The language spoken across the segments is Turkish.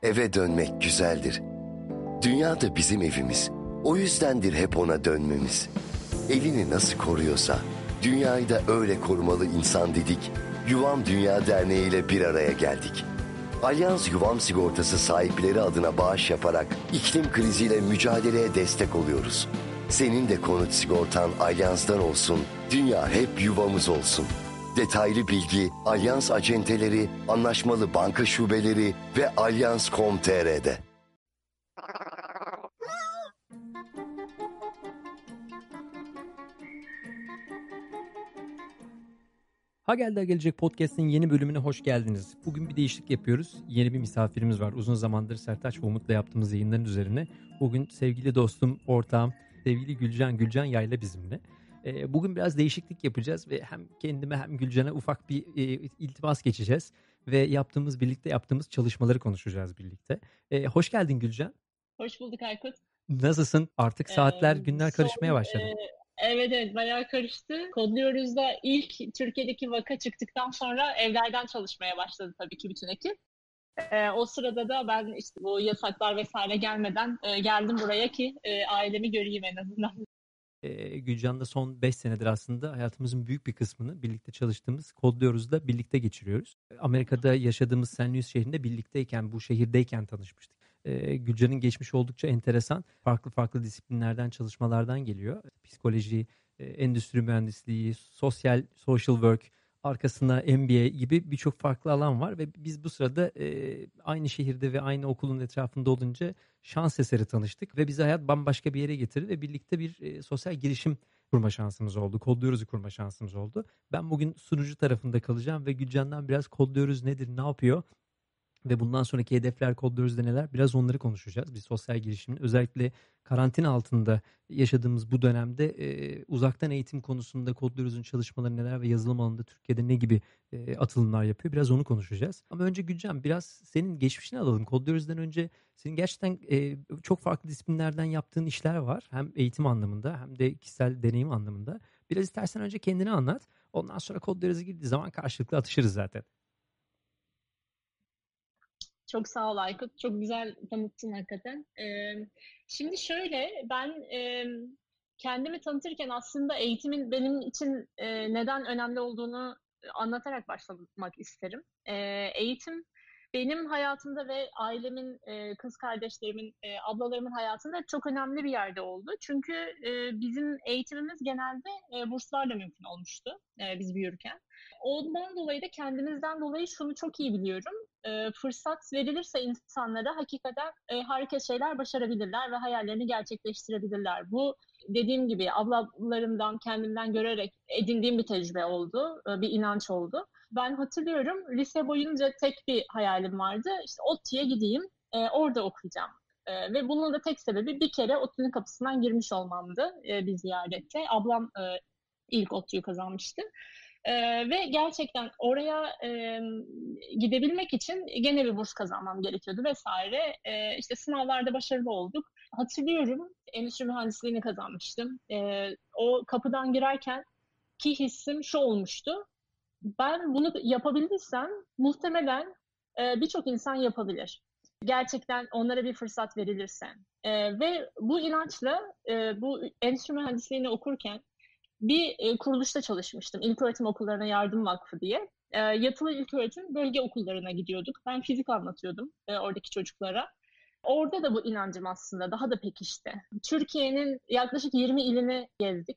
Eve dönmek güzeldir. Dünya da bizim evimiz. O yüzdendir hep ona dönmemiz. Evini nasıl koruyorsa, dünyayı da öyle korumalı insan dedik. Yuvam Dünya Derneği ile bir araya geldik. Alyans Yuvam Sigortası sahipleri adına bağış yaparak iklim kriziyle mücadeleye destek oluyoruz. Senin de konut sigortan Alyans'tan olsun, dünya hep yuvamız olsun. Detaylı bilgi Alyans acenteleri, anlaşmalı banka şubeleri ve alyans.com.tr'de. Ha Geldi Ha Gelecek Podcast'in yeni bölümüne hoş geldiniz. Bugün bir değişiklik yapıyoruz. Yeni bir misafirimiz var. Uzun zamandır Sertaç ve Umut'la yaptığımız yayınların üzerine. Bugün sevgili dostum, ortağım, sevgili Gülcan Yayla bizimle. Bugün biraz değişiklik yapacağız ve hem kendime hem Gülcan'a ufak bir iltimas geçeceğiz. Ve birlikte yaptığımız çalışmaları konuşacağız birlikte. Hoş geldin Gülcan. Hoş bulduk Aykut. Nasılsın? Artık saatler, günler karışmaya başladı. Evet bayağı karıştı. Kodluyoruz da ilk Türkiye'deki vaka çıktıktan sonra evlerden çalışmaya başladı tabii ki bütün ekip. O sırada da ben işte bu yasaklar vesaire gelmeden geldim buraya ki ailemi göreyim en azından. Gülcan'la son 5 senedir aslında hayatımızın büyük bir kısmını birlikte çalıştığımız Kodluyoruz'da birlikte geçiriyoruz. Amerika'da yaşadığımız St. Louis şehrinde birlikteyken, bu şehirdeyken tanışmıştık. Gülcan'ın geçmiş oldukça enteresan, farklı disiplinlerden, çalışmalardan geliyor. Psikoloji, endüstri mühendisliği, social work, arkasına MBA gibi birçok farklı alan var ve biz bu sırada aynı şehirde ve aynı okulun etrafında olunca şans eseri tanıştık ve bizi hayat bambaşka bir yere getirdi ve birlikte bir sosyal girişim kurma şansımız oldu. Kodluyoruz'u kurma şansımız oldu. Ben bugün sunucu tarafında kalacağım ve Gülcan'dan biraz Kodluyoruz nedir, ne yapıyor ve bundan sonraki hedefler, Kodluyoruz'da neler, biraz onları konuşacağız. Bir sosyal girişimin özellikle karantina altında yaşadığımız bu dönemde uzaktan eğitim konusunda Kodluyoruz'un çalışmaları neler ve yazılım alanında Türkiye'de ne gibi atılımlar yapıyor, biraz onu konuşacağız. Ama önce Gülcan, biraz senin geçmişini alalım. Kodluyoruz'dan önce senin gerçekten çok farklı disiplinlerden yaptığın işler var. Hem eğitim anlamında hem de kişisel deneyim anlamında. Biraz istersen önce kendini anlat. Ondan sonra Kodluyoruz'a girdiği zaman karşılıklı atışırız zaten. Çok sağ ol Aykut. Çok güzel tanıttın hakikaten. Şimdi şöyle, ben kendimi tanıtırken aslında eğitimin benim için neden önemli olduğunu anlatarak başlamak isterim. Eğitim benim hayatımda ve ailemin, kız kardeşlerimin, ablalarımın hayatında çok önemli bir yerde oldu. Çünkü bizim eğitimimiz genelde burslarla mümkün olmuştu biz büyürken. Ondan dolayı da kendimizden dolayı şunu çok iyi biliyorum. Fırsat verilirse insanlara hakikaten harika şeyler başarabilirler ve hayallerini gerçekleştirebilirler. Bu dediğim gibi ablalarımdan, kendimden görerek edindiğim bir tecrübe oldu, bir inanç oldu. Ben hatırlıyorum lise boyunca tek bir hayalim vardı. İşte ODTÜ'ye gideyim, orada okuyacağım. Ve bunun da tek sebebi bir kere ODTÜ'nün kapısından girmiş olmamdı bir ziyarette. Ablam ilk ODTÜ'yü kazanmıştı. Ve gerçekten oraya gidebilmek için gene bir burs kazanmam gerekiyordu vesaire. İşte sınavlarda başarılı olduk. Hatırlıyorum endüstri mühendisliğini kazanmıştım. O kapıdan girerken ki hissim şu olmuştu. Ben bunu yapabildiysem muhtemelen birçok insan yapabilir. Gerçekten onlara bir fırsat verilirse. Ve bu inançla bu endüstri mühendisliğini okurken bir kuruluşta çalışmıştım. İlköğretim Okullarına Yardım Vakfı diye. Yatılı ilköğretim bölge okullarına gidiyorduk. Ben fizik anlatıyordum oradaki çocuklara. Orada da bu inancım aslında daha da pekişti. Türkiye'nin yaklaşık 20 ilini gezdik.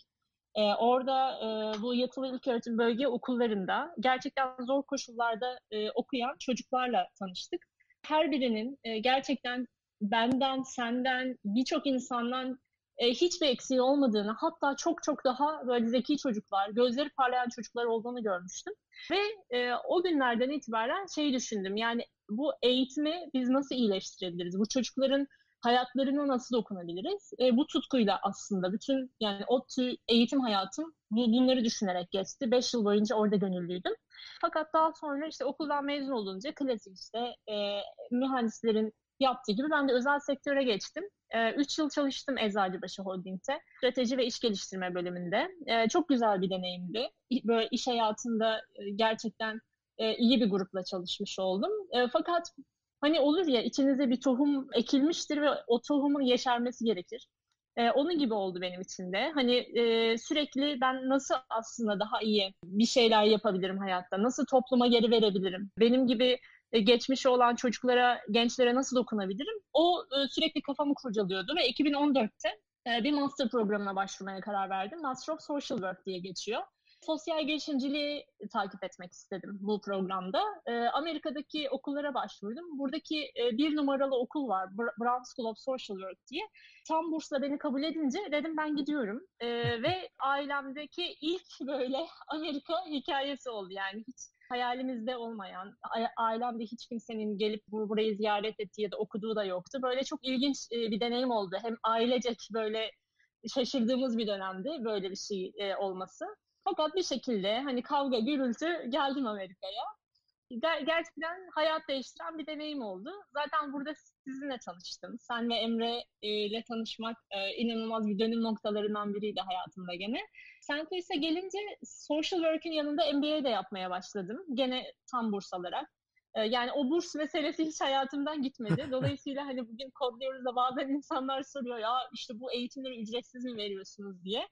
Orada bu yatılı ilköğretim bölge okullarında gerçekten zor koşullarda okuyan çocuklarla tanıştık. Her birinin gerçekten benden, senden, birçok insandan hiçbir eksiği olmadığını, hatta çok daha böyle zeki çocuklar, gözleri parlayan çocuklar olduğunu görmüştüm. Ve o günlerden itibaren şeyi düşündüm, yani bu eğitimi biz nasıl iyileştirebiliriz? Bu çocukların hayatlarına nasıl dokunabiliriz? Bu tutkuyla aslında bütün yani eğitim hayatım bunları düşünerek geçti. 5 yıl boyunca orada gönüllüydüm. Fakat daha sonra işte okuldan mezun olunca klasik işte mühendislerin yaptığı gibi ben de özel sektöre geçtim. 3 yıl çalıştım Eczacıbaşı Holding'te. Strateji ve iş geliştirme bölümünde. Çok güzel bir deneyimdi. Böyle iş hayatında gerçekten iyi bir grupla çalışmış oldum. Fakat Hani olur ya, içinize bir tohum ekilmiştir ve o tohumun yeşermesi gerekir. Onun gibi oldu benim için de. Hani sürekli ben nasıl aslında daha iyi bir şeyler yapabilirim hayatta? Nasıl topluma geri verebilirim? Benim gibi geçmişi olan çocuklara, gençlere nasıl dokunabilirim? O sürekli kafamı kurcalıyordu ve 2014'te bir master programına başvurmaya karar verdim. Master of Social Work diye geçiyor. Sosyal girişimciliği takip etmek istedim bu programda. Amerika'daki okullara başvurdum. Buradaki bir numaralı okul var, Brown School of Social Work diye. Tam bursla beni kabul edince dedim ben gidiyorum. Ve ailemdeki ilk böyle Amerika hikayesi oldu. Yani hiç hayalimizde olmayan, ailemde hiç kimsenin gelip burayı ziyaret ettiği ya da okuduğu da yoktu. Böyle çok ilginç bir deneyim oldu. Hem ailecek böyle şaşırdığımız bir dönemdi böyle bir şey olması. Fakat bir şekilde hani kavga, gürültü geldim Amerika'ya. Gerçekten hayat değiştiren bir deneyim oldu. Zaten burada sizinle tanıştım. Sen ve Emre ile tanışmak inanılmaz bir dönüm noktalarından biriydi hayatımda gene. St. Louis'e gelince social work'ün yanında MBA de yapmaya başladım. Gene tam burs alarak. Yani o burs meselesi hiç hayatımdan gitmedi. Dolayısıyla hani bugün kodluyoruz da bazen insanlar soruyor ya işte bu eğitimleri ücretsiz mi veriyorsunuz diye.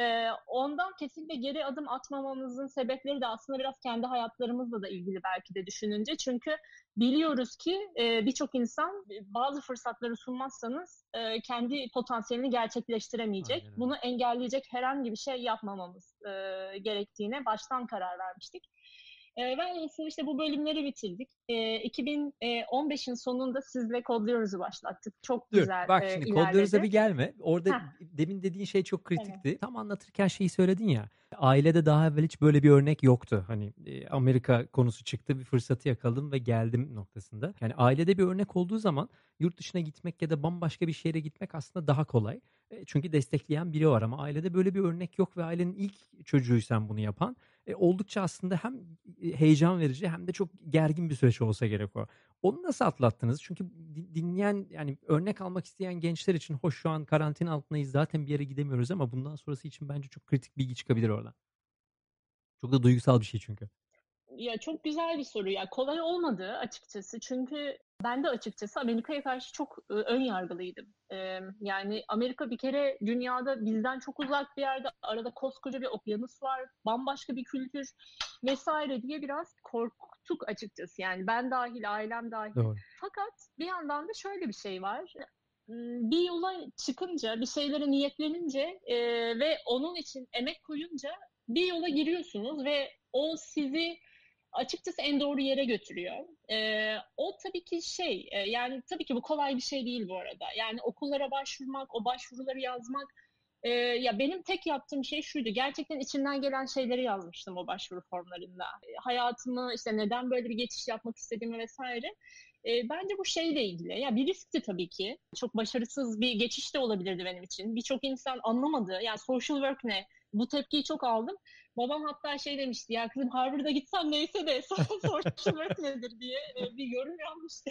Ondan kesinlikle geri adım atmamamızın sebepleri de aslında biraz kendi hayatlarımızla da ilgili belki de düşününce. Çünkü biliyoruz ki birçok insan bazı fırsatları sunmazsanız kendi potansiyelini gerçekleştiremeyecek. Aynen öyle. Bunu engelleyecek herhangi bir şey yapmamamız gerektiğine baştan karar vermiştik. Ve işte bu bölümleri bitirdik. 2015'in sonunda sizle Kodluyoruz'u başlattık. Çok Dur güzel bak şimdi Kodluyoruz'a ilerledi. bir gelme. Orada Heh, demin dediğin şey çok tamam. kritikti. Tam anlatırken şeyi söyledin ya. Ailede daha evvel hiç böyle bir örnek yoktu. Hani Amerika konusu çıktı, bir fırsatı yakaladım ve geldim noktasında. Yani ailede bir örnek olduğu zaman yurt dışına gitmek ya da bambaşka bir şehre gitmek aslında daha kolay. Çünkü destekleyen biri var ama ailede böyle bir örnek yok ve ailenin ilk çocuğuysan bunu yapan oldukça aslında hem heyecan verici hem de çok gergin bir süreç olsa gerek o. Onu nasıl atlattınız? Çünkü dinleyen yani örnek almak isteyen gençler için hoş şu an karantina altındayız zaten bir yere gidemiyoruz ama bundan sonrası için bence çok kritik bilgi çıkabilir oradan. Çok da duygusal bir şey çünkü. Ya çok güzel bir soru ya. Kolay olmadı açıkçası. Çünkü ben de açıkçası Amerika'ya karşı çok ön yargılıydım. Yani Amerika bir kere dünyada bizden çok uzak bir yerde. Arada koskoca bir okyanus var. Bambaşka bir kültür vesaire diye biraz korktuk açıkçası. Yani ben dahil, ailem dahil. Doğru. Fakat bir yandan da şöyle bir şey var. Bir yola çıkınca, bir şeylere niyetlenince ve onun için emek koyunca bir yola giriyorsunuz ve o sizi açıkçası en doğru yere götürüyor. O tabii ki yani tabii ki bu kolay bir şey değil bu arada. Yani okullara başvurmak, o başvuruları yazmak. Ya benim tek yaptığım şey şuydu. Gerçekten içimden gelen şeyleri yazmıştım o başvuru formlarında. Hayatımı işte neden böyle bir geçiş yapmak istediğimi vesaire. Bence bu şeyle ilgili. Ya bir riskti tabii ki. Çok başarısız bir geçiş de olabilirdi benim için. Birçok insan anlamadı. Yani social work ne? Bu tepkiyi çok aldım. Babam hatta şey demişti ya kızım Harvard'a gitsen neyse de social work nedir diye bir yorum yapmıştı.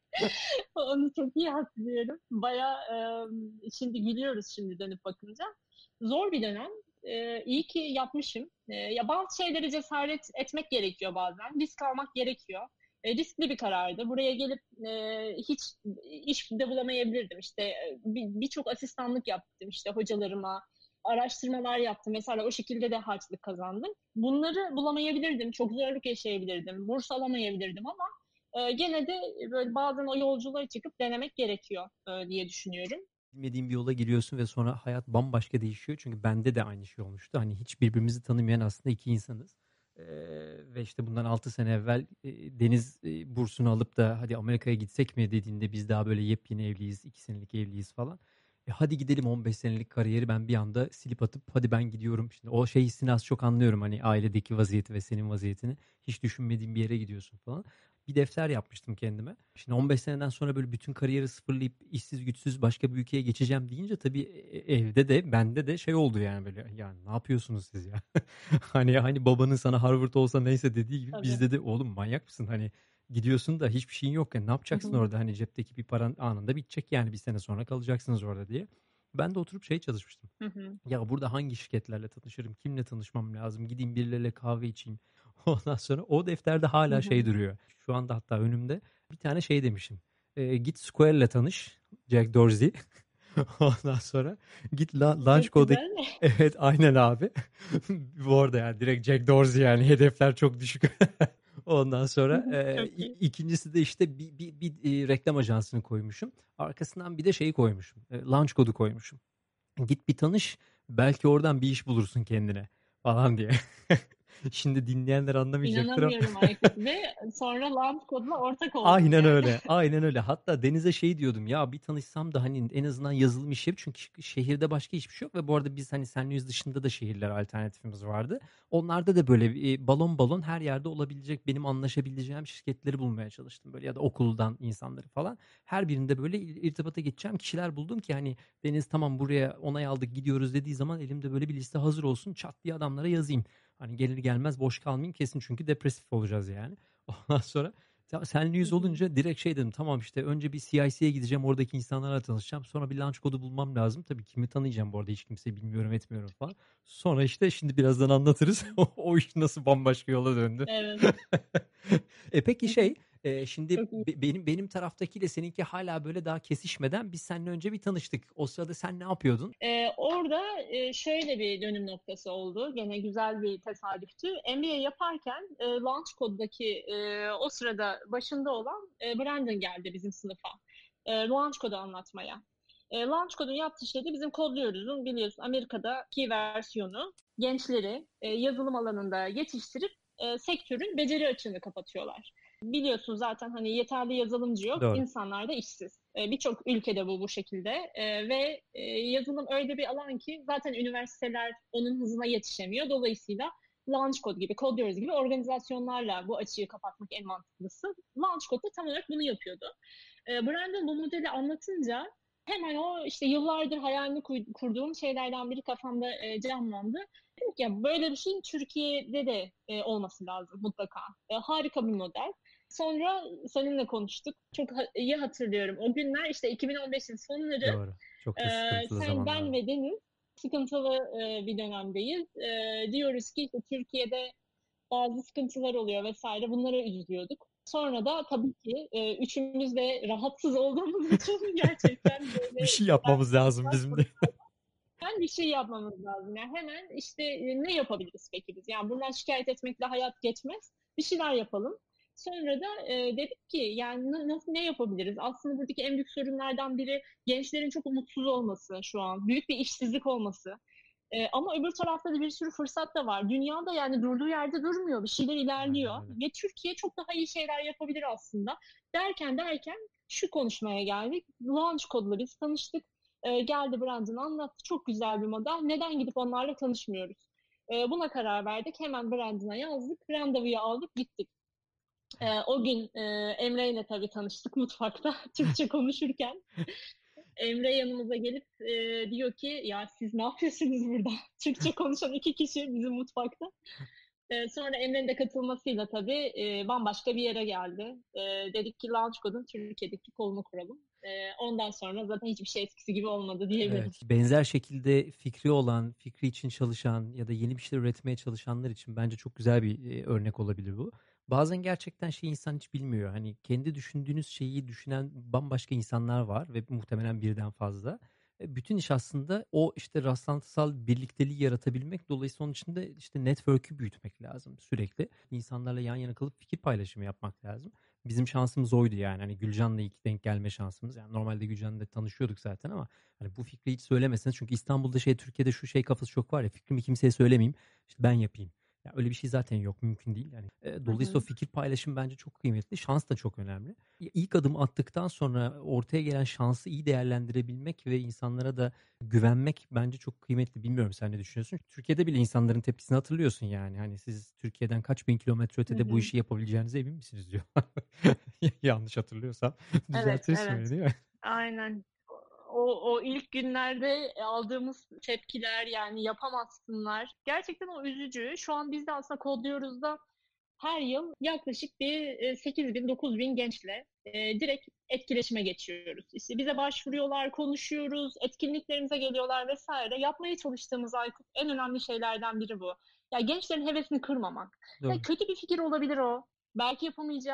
Onu çok iyi hatırlıyorum. Bayağı şimdi gülüyoruz şimdi dönüp bakınca. Zor bir dönem. İyi ki yapmışım. Ya bazı şeylere cesaret etmek gerekiyor bazen. Risk almak gerekiyor. Riskli bir karardı. Buraya gelip hiç iş de bulamayabilirdim. İşte birçok asistanlık yaptım işte hocalarıma. Araştırmalar yaptım. Mesela o şekilde de harçlık kazandım. Bunları bulamayabilirdim. Çok zorluk yaşayabilirdim. Burs alamayabilirdim ama gene de böyle bazen o yolculuğa çıkıp denemek gerekiyor diye düşünüyorum. Bilmediğin bir yola giriyorsun ve sonra hayat bambaşka değişiyor. Çünkü bende de aynı şey olmuştu. Hani hiç birbirimizi tanımayan aslında iki insanız. Ve işte bundan 6 sene evvel Deniz bursunu alıp da hadi Amerika'ya gitsek mi dediğinde biz daha böyle yepyeni evliyiz, 2 senelik evliyiz falan. Hadi gidelim 15 senelik kariyeri ben bir anda silip atıp hadi ben gidiyorum. Şimdi o şey hissini az çok anlıyorum hani ailedeki vaziyeti ve senin vaziyetini. Hiç düşünmediğin bir yere gidiyorsun falan. Bir defter yapmıştım kendime. Şimdi 15 seneden sonra böyle bütün kariyeri sıfırlayıp işsiz güçsüz başka bir ülkeye geçeceğim deyince tabii evde de bende de şey oldu yani böyle yani ne yapıyorsunuz siz ya? Hani babanın sana Harvard olsa neyse dediği gibi Tabii. bizde de oğlum manyak mısın? Hani gidiyorsun da hiçbir şeyin yok yani ne Hı yapacaksın hı. orada? Hani cepteki bir paran anında bitecek yani bir sene sonra kalacaksınız orada diye. Ben de oturup şey çalışmıştım. Hı hı. Ya burada hangi şirketlerle tanışırım? Kimle tanışmam lazım? Gideyim birileriyle kahve içeyim. Ondan sonra o defterde Hı hala şey hı. duruyor. Şu anda hatta önümde Bir tane şey demişim. Git Square'le tanış. Jack Dorsey. Ondan sonra git Launch Çok Code'daki güzel. evet aynen abi. Bu arada yani direkt Jack Dorsey yani hedefler çok düşük. Ondan sonra Çok iyi. ikincisi de işte bir reklam ajansını koymuşum. Arkasından bir de şeyi koymuşum. Launch Code'u koymuşum. Git bir tanış. Belki oradan bir iş bulursun kendine falan diye. Şimdi dinleyenler anlamayacaktır ama İnanamıyorum Aykut. Ve sonra Launch Code'la ortak oldun aynen yani. öyle. Aynen öyle. Hatta Deniz'e şey diyordum ya bir tanışsam da hani en azından yazılım işi yap. Çünkü şehirde başka hiçbir şey yok ve bu arada biz hani Senlius dışında da şehirler alternatifimiz vardı. Onlarda da böyle balon balon her yerde olabilecek benim anlaşabileceğim şirketleri bulmaya çalıştım. Böyle ya da okuldan insanları falan. Her birinde böyle irtibata geçeceğim kişiler buldum ki hani Deniz tamam buraya onay aldık gidiyoruz dediği zaman elimde böyle bir liste hazır olsun. Çat diye adamlara yazayım. Hani gelir gelmez boş kalmayayım kesin çünkü depresif olacağız yani. Ondan sonra senle Hı yüz hı. olunca direkt şey dedim tamam işte önce bir CIC'ye gideceğim oradaki insanlarla tanışacağım sonra bir launch kodu bulmam lazım tabii kimi tanıyacağım bu arada hiç kimseyi bilmiyorum etmiyorum falan sonra işte şimdi birazdan anlatırız o iş nasıl bambaşka yola döndü. Evet. Peki Hı hı. şey şimdi Çok iyi. benim taraftakiyle seninki hala böyle daha kesişmeden biz seninle önce bir tanıştık o sırada sen ne yapıyordun? Orada şöyle bir dönüm noktası oldu. Gene güzel bir tesadüftü. MBA yaparken Launch Code'daki o sırada başında olan Brandon geldi bizim sınıfa. Launch Code'u anlatmaya. Launch Code'un yaptığı şey de bizim kodluyoruz'un biliyorsun Amerika'daki versiyonu. Gençleri yazılım alanında yetiştirip sektörün beceri açığını kapatıyorlar. Biliyorsun zaten hani yeterli yazılımcı yok, Doğru. insanlar da işsiz. Birçok ülkede bu şekilde ve yazılım öyle bir alan ki zaten üniversiteler onun hızına yetişemiyor. Dolayısıyla Launch Code gibi, Codeurs gibi organizasyonlarla bu açığı kapatmak en mantıklısı. Launch Code da tam olarak bunu yapıyordu. Brandon bu modeli anlatınca hemen o işte yıllardır hayalini kurduğum şeylerden biri kafamda canlandı. Dedim ki ya böyle bir şeyin Türkiye'de de olması lazım mutlaka. Harika bir model. Sonra seninle konuştuk. Çok iyi hatırlıyorum. O günler işte 2015'in sonları. Doğru. Çok da sıkıntılı Sen, ben zamanlar. ve Deniz sıkıntılı bir dönemdeyiz. Diyoruz ki işte Türkiye'de bazı sıkıntılar oluyor vesaire. Bunlara üzülüyorduk. Sonra da tabii ki üçümüz de rahatsız olduğumuz için gerçekten Bir böyle şey yapmamız lazım bizim de. bir şey yapmamız lazım. Yani hemen işte ne yapabiliriz peki biz? Yani bundan şikayet etmekle hayat geçmez. Bir şeyler yapalım. Sonra da dedik ki yani nasıl ne yapabiliriz? Aslında buradaki en büyük sorunlardan biri gençlerin çok umutsuz olması şu an. Büyük bir işsizlik olması. Ama öbür tarafta da bir sürü fırsat da var. Dünyada yani durduğu yerde durmuyor. Bir şeyler ilerliyor. Aynen öyle. Ve Türkiye çok daha iyi şeyler yapabilir aslında. Derken şu konuşmaya geldik. Launch Code'la biz tanıştık. Geldi Brandon anlattı. Çok güzel bir model. Neden gidip onlarla tanışmıyoruz? Buna karar verdik. Hemen Brandon'a yazdık. Randevuyu aldık gittik. O gün Emre ile tabii tanıştık mutfakta. Türkçe konuşurken. Emre yanımıza gelip diyor ki ya siz ne yapıyorsunuz burada? Türkçe konuşan iki kişi bizim mutfakta. Sonra Emre'nin de katılmasıyla tabii bambaşka bir yere geldi. Dedik ki Launch Code'un Türkiye'deki kolunu kuralım. Ondan sonra zaten hiçbir şey eskisi gibi olmadı diyebilirim. Evet. Benzer şekilde fikri olan, fikri için çalışan ya da yeni bir şeyler üretmeye çalışanlar için bence çok güzel bir örnek olabilir bu. Bazen gerçekten şey insan hiç bilmiyor. Hani kendi düşündüğünüz şeyi düşünen bambaşka insanlar var ve muhtemelen birden fazla. Bütün iş aslında o işte rastlantısal birlikteliği yaratabilmek. Dolayısıyla onun için de işte network'ü büyütmek lazım sürekli. İnsanlarla yan yana kalıp fikir paylaşımı yapmak lazım. Bizim şansımız oydu yani. Hani Gülcan'la ilk denk gelme şansımız. Yani normalde Gülcan'la tanışıyorduk zaten ama hani bu fikri hiç söylemeseniz çünkü İstanbul'da Türkiye'de şu kafası çok var ya fikrimi kimseye söylemeyeyim işte ben yapayım. Ya öyle bir şey zaten yok mümkün değil yani. Hı Dolayısıyla o hı. fikir paylaşımı bence çok kıymetli. Şans da çok önemli. İlk adım attıktan sonra ortaya gelen şansı iyi değerlendirebilmek ve insanlara da güvenmek bence çok kıymetli. Bilmiyorum sen ne düşünüyorsun? Türkiye'de bile insanların tepkisini hatırlıyorsun yani. Hani siz Türkiye'den kaç bin kilometre Hı ötede bu hı. işi yapabileceğinize emin misiniz diyor. Yanlış hatırlıyorsam Evet, düzeltirsin beni evet. değil mi? Aynen. O ilk günlerde aldığımız tepkiler yani yapamazsınlar. Gerçekten o üzücü. Şu an biz de aslında kodluyoruz da her yıl yaklaşık bir 8 bin 9 bin gençle direkt etkileşime geçiyoruz. İşte bize başvuruyorlar, konuşuyoruz, etkinliklerimize geliyorlar vesaire. Yapmaya çalıştığımız Aykut en önemli şeylerden biri bu. Ya gençlerin hevesini kırmamak. Ya Doğru. kötü bir fikir olabilir o. Belki yapamayacak.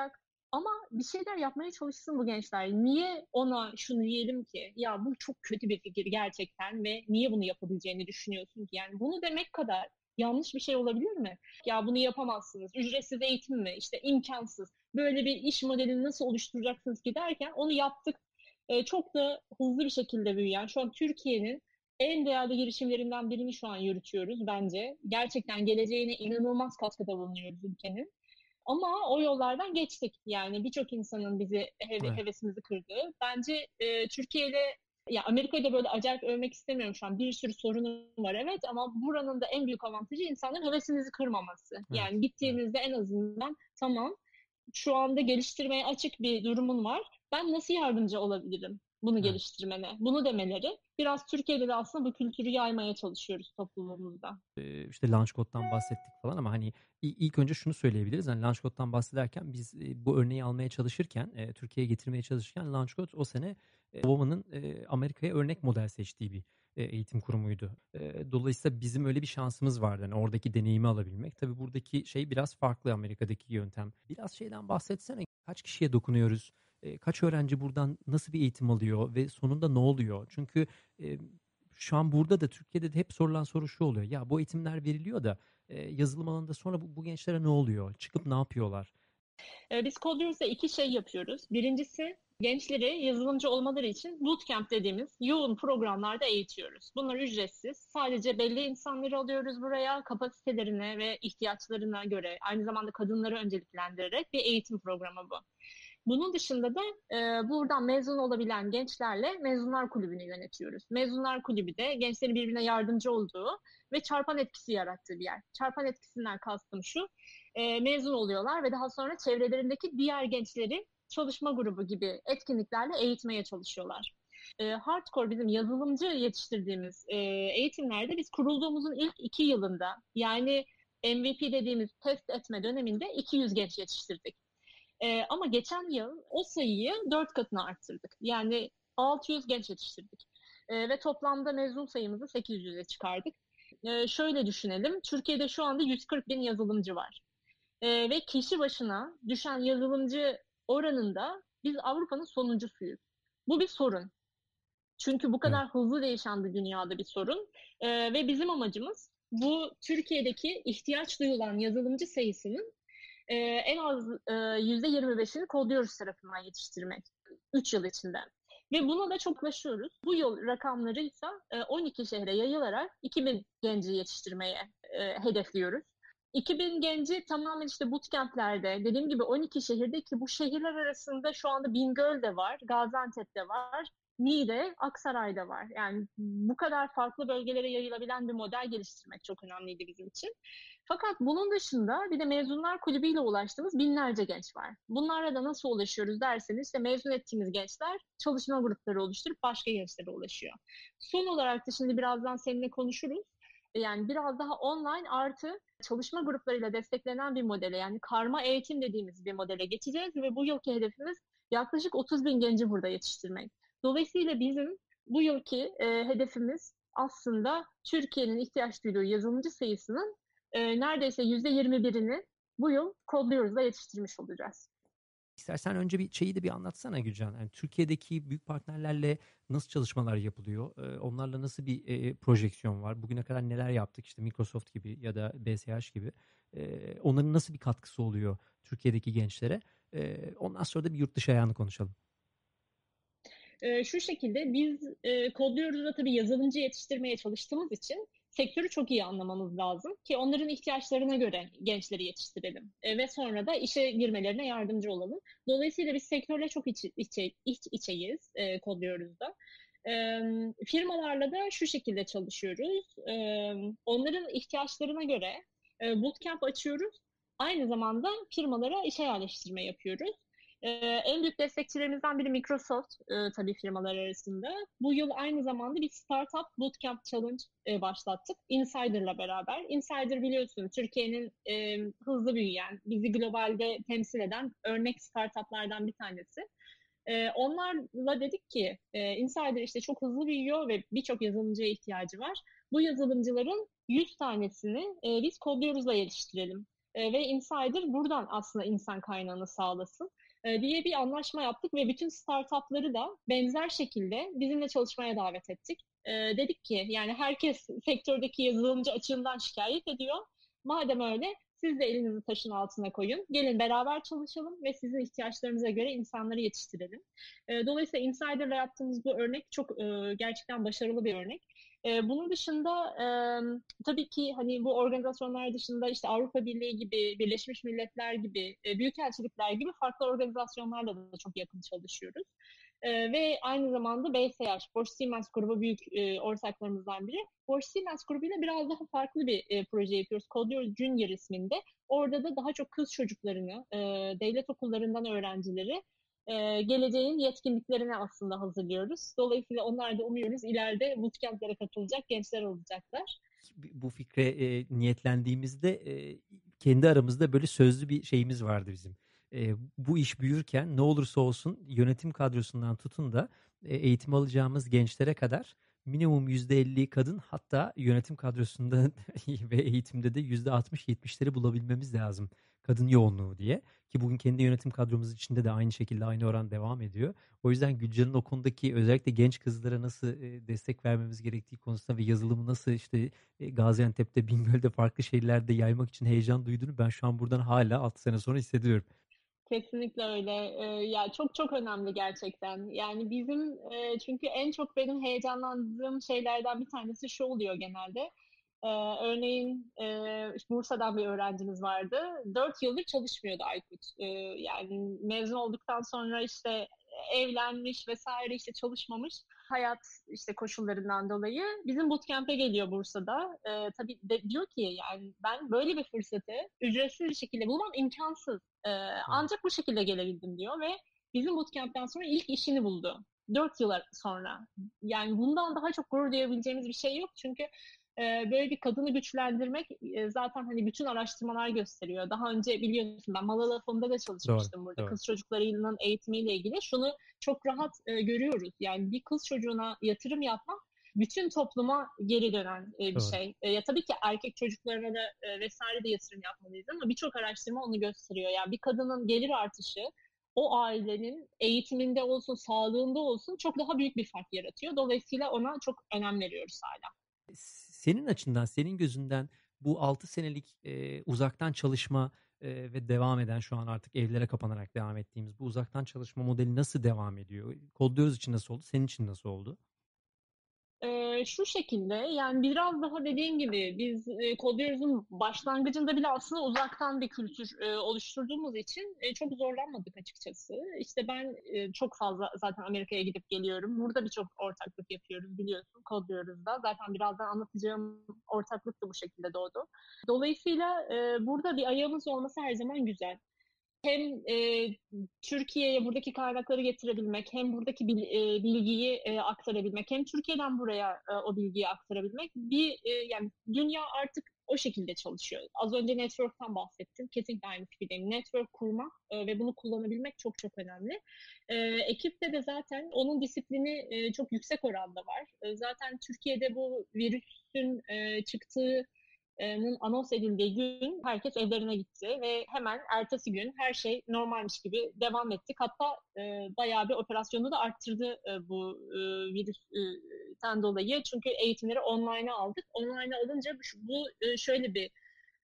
Ama bir şeyler yapmaya çalışsın bu gençler. Niye ona şunu diyelim ki ya bu çok kötü bir fikir gerçekten ve niye bunu yapabileceğini düşünüyorsun ki? Yani bunu demek kadar yanlış bir şey olabilir mi? Ya bunu yapamazsınız. Ücretsiz eğitim mi? İşte imkansız. Böyle bir iş modelini nasıl oluşturacaksınız ki derken onu yaptık. Çok da hızlı bir şekilde büyüyen, şu an Türkiye'nin en değerli girişimlerinden birini şu an yürütüyoruz bence. Gerçekten geleceğine inanılmaz katkıda bulunuyoruz ülkenin. Ama o yollardan geçtik. Yani birçok insanın bizi Evet. hevesimizi kırdığı. Bence Türkiye'yle ya Amerika'yı da böyle acayip övmek istemiyorum şu an. Bir sürü sorunu var evet ama buranın da en büyük avantajı insanların hevesinizi kırmaması. Evet. Yani Evet. gittiğinizde en azından tamam şu anda geliştirmeye açık bir durumun var. Ben nasıl yardımcı olabilirim bunu Evet. geliştirmene? Bunu demeleri. Biraz Türkiye'de de aslında bu kültürü yaymaya çalışıyoruz toplumumuzda. İşte Launch Code'dan bahsettik falan ama hani ilk önce şunu söyleyebiliriz. Hani Launch Code'dan bahsederken biz bu örneği almaya çalışırken, Türkiye'ye getirmeye çalışırken Launch Code o sene Obama'nın Amerika'ya örnek model seçtiği bir eğitim kurumuydu. Dolayısıyla bizim öyle bir şansımız vardı. Yani oradaki deneyimi alabilmek. Tabii buradaki şey biraz farklı Amerika'daki yöntem. Biraz şeyden bahsetsene. Kaç kişiye dokunuyoruz? Kaç öğrenci buradan nasıl bir eğitim alıyor ve sonunda ne oluyor? Çünkü e, şu an burada da Türkiye'de de hep sorulan soru şu oluyor. Ya bu eğitimler veriliyor da yazılım alanında sonra bu gençlere ne oluyor? Çıkıp ne yapıyorlar? Biz Codurus'ta iki şey yapıyoruz. Birincisi gençleri yazılımcı olmaları için bootcamp dediğimiz yoğun programlarda eğitiyoruz. Bunlar ücretsiz. Sadece belli insanları alıyoruz buraya kapasitelerine ve ihtiyaçlarına göre aynı zamanda kadınları önceliklendirerek bir eğitim programı bu. Bunun dışında da buradan mezun olabilen gençlerle Mezunlar Kulübü'nü yönetiyoruz. Mezunlar Kulübü de gençlerin birbirine yardımcı olduğu ve çarpan etkisi yarattığı bir yer. Çarpan etkisinden kastım şu, mezun oluyorlar ve daha sonra çevrelerindeki diğer gençleri çalışma grubu gibi etkinliklerle eğitmeye çalışıyorlar. Hardcore bizim yazılımcı yetiştirdiğimiz eğitimlerde biz kurulduğumuzun ilk 2 yılında yani MVP dediğimiz test etme döneminde 200 genç yetiştirdik. Ama geçen yıl o sayıyı 4 katına arttırdık. Yani 600 genç yetiştirdik. Ve toplamda mezun sayımızı 800'e çıkardık. Şöyle düşünelim, Türkiye'de şu anda 140 bin yazılımcı var. Ve kişi başına düşen yazılımcı oranında biz Avrupa'nın sonuncusuyuz. Bu bir sorun. Çünkü bu Evet. kadar hızlı değişen bir dünyada bir sorun. Ve bizim amacımız bu Türkiye'deki ihtiyaç duyulan yazılımcı sayısının en az %25'ini Kodluyoruz tarafından yetiştirmek 3 yıl içinde. Ve buna da çok yaklaşıyoruz. Bu yıl rakamları ise 12 şehre yayılarak 2000 genci yetiştirmeye hedefliyoruz. 2000 genci tamamen işte bootcamp'lerde dediğim gibi 12 şehirde ki bu şehirler arasında şu anda Bingöl'de var, Gaziantep'te var, Niğde, Aksaray'da var. Yani bu kadar farklı bölgelere yayılabilen bir model geliştirmek çok önemliydi bizim için. Fakat bunun dışında bir de mezunlar kulübüyle ulaştığımız binlerce genç var. Bunlarla da nasıl ulaşıyoruz derseniz işte mezun ettiğimiz gençler çalışma grupları oluşturup başka gençlere ulaşıyor. Son olarak da şimdi birazdan seninle konuşuruz. Yani biraz daha online artı çalışma gruplarıyla desteklenen bir modele yani karma eğitim dediğimiz bir modele geçeceğiz ve bu yılki hedefimiz yaklaşık 30 bin genci burada yetiştirmek. Dolayısıyla bizim bu yılki hedefimiz aslında Türkiye'nin ihtiyaç duyduğu yazılımcı sayısının neredeyse %21'ini bu yıl Kodluyoruz'da yetiştirmiş olacağız. İstersen önce bir şeyi de bir anlatsana Gülcan. Yani Türkiye'deki büyük partnerlerle nasıl çalışmalar yapılıyor? Onlarla nasıl bir projeksiyon var? Bugüne kadar neler yaptık? İşte Microsoft gibi ya da BSH gibi. Onların nasıl bir katkısı oluyor Türkiye'deki gençlere? Ondan sonra da bir yurt dışı ayağını konuşalım. Şu şekilde biz Kodluyoruz'da tabii yazılımcı yetiştirmeye çalıştığımız için sektörü çok iyi anlamamız lazım ki onların ihtiyaçlarına göre gençleri yetiştirelim ve sonra da işe girmelerine yardımcı olalım. Dolayısıyla biz sektörle çok iç içeyiz Kodluyoruz'da. Firmalarla da şu şekilde çalışıyoruz. Onların ihtiyaçlarına göre bootcamp açıyoruz. Aynı zamanda firmalara işe yerleştirme yapıyoruz. En büyük destekçilerimizden biri Microsoft tabii firmalar arasında. Bu yıl aynı zamanda bir Startup Bootcamp Challenge başlattık Insider'la beraber. Insider biliyorsun Türkiye'nin hızlı büyüyen, bizi globalde temsil eden örnek startuplardan bir tanesi. Onlarla dedik ki Insider işte çok hızlı büyüyor ve birçok yazılımcıya ihtiyacı var. Bu yazılımcıların 100 tanesini biz Kodluyoruz'la yetiştirelim. Ve Insider buradan aslında insan kaynağını sağlasın. diye bir anlaşma yaptık ve bütün startupları da benzer şekilde bizimle çalışmaya davet ettik. Dedik ki yani herkes sektördeki yazılımcı açığından şikayet ediyor. Madem öyle siz de elinizi taşın altına koyun. Gelin beraber çalışalım ve sizin ihtiyaçlarınıza göre insanları yetiştirelim. Dolayısıyla Insider'la yaptığımız bu örnek çok gerçekten başarılı bir örnek. Bunun dışında tabii ki hani bu organizasyonlar dışında işte Avrupa Birliği gibi, Birleşmiş Milletler gibi, büyükelçilikler gibi farklı organizasyonlarla da çok yakın çalışıyoruz. Ve aynı zamanda BSH, Bosch Siemens grubu büyük ortaklarımızdan biri. Bosch Siemens grubuyla biraz daha farklı bir proje yapıyoruz. Codeur Junior isminde. Orada da daha çok kız çocuklarını, devlet okullarından öğrencileri geleceğin yetkinliklerine aslında hazırlıyoruz. Dolayısıyla onlar da umuyoruz ileride bootcamp'lere katılacak gençler olacaklar. Bu fikre niyetlendiğimizde kendi aramızda böyle sözlü bir şeyimiz vardı bizim. Bu iş büyürken ne olursa olsun yönetim kadrosundan tutun da eğitim alacağımız gençlere kadar minimum %50 kadın, hatta yönetim kadrosunda ve eğitimde de %60-70'leri bulabilmemiz lazım kadın yoğunluğu diye. Ki bugün kendi yönetim kadromuz içinde de aynı şekilde aynı oran devam ediyor. O yüzden Gülcan'ın o konudaki özellikle genç kızlara nasıl destek vermemiz gerektiği konusunda ve yazılımı nasıl işte Gaziantep'te, Bingöl'de, farklı şehirlerde yaymak için heyecan duyduğunu ben şu an buradan hala 6 sene sonra hissediyorum. Kesinlikle öyle. Ya çok çok önemli gerçekten. Yani bizim çünkü en çok benim heyecanlandığım şeylerden bir tanesi şu oluyor genelde. Örneğin işte Bursa'dan bir öğrencimiz vardı. 4 yıldır çalışmıyordu Aykut. Yani mezun olduktan sonra işte evlenmiş vesaire, işte çalışmamış. Hayat işte koşullarından dolayı bizim bootcamp'e geliyor Bursa'da. Tabii diyor ki yani ben böyle bir fırsatı ücretsiz bir şekilde bulmam imkansız. Evet. Ancak bu şekilde gelebildim diyor ve bizim bootcamp'ten sonra ilk işini buldu. 4 yıl sonra. Yani bundan daha çok gurur duyabileceğimiz bir şey yok. Çünkü böyle bir kadını güçlendirmek zaten hani bütün araştırmalar gösteriyor. Daha önce biliyorsun ben Malala Fon'da da Doğru, çalışmıştım burada. doğru. Kız çocuklarının eğitimiyle ilgili. Şunu çok rahat görüyoruz. Yani bir kız çocuğuna yatırım yapmak bütün topluma geri dönen bir Doğru. şey. Ya tabii ki erkek çocuklarına da vesaire de yatırım yapmalıyız ama birçok araştırma onu gösteriyor. Yani bir kadının gelir artışı o ailenin eğitiminde olsun, sağlığında olsun çok daha büyük bir fark yaratıyor. Dolayısıyla ona çok önem veriyoruz hala. Senin açından, senin gözünden bu 6 senelik uzaktan çalışma ve devam eden, şu an artık evlere kapanarak devam ettiğimiz bu uzaktan çalışma modeli nasıl devam ediyor? Kodluyoruz için nasıl oldu? Senin için nasıl oldu? Şu şekilde yani biraz daha dediğim gibi biz Kodyoruz'un başlangıcında bile aslında uzaktan bir kültür oluşturduğumuz için çok zorlanmadık açıkçası. İşte ben çok fazla zaten Amerika'ya gidip geliyorum. Burada birçok ortaklık yapıyoruz biliyorsun Kodyoruz'da. Zaten birazdan anlatacağım ortaklık da bu şekilde doğdu. Dolayısıyla burada bir ayağımız olması her zaman güzel. Hem Türkiye'ye buradaki kaynakları getirebilmek, hem buradaki bilgiyi aktarabilmek, hem Türkiye'den buraya o bilgiyi aktarabilmek. Yani dünya artık o şekilde çalışıyor. Az önce network'tan bahsettim. Kesinlikle aynı fikirdeyim. Network kurmak ve bunu kullanabilmek çok çok önemli. Ekipte de zaten onun disiplini çok yüksek oranda var. Zaten Türkiye'de bu virüsün çıktığı anons edildiği gün herkes evlerine gitti ve hemen ertesi gün her şey normalmiş gibi devam ettik. Hatta bayağı bir operasyonu da arttırdı bu virüsten dolayı. Çünkü eğitimleri online'a aldık. Online'a alınca bu şöyle bir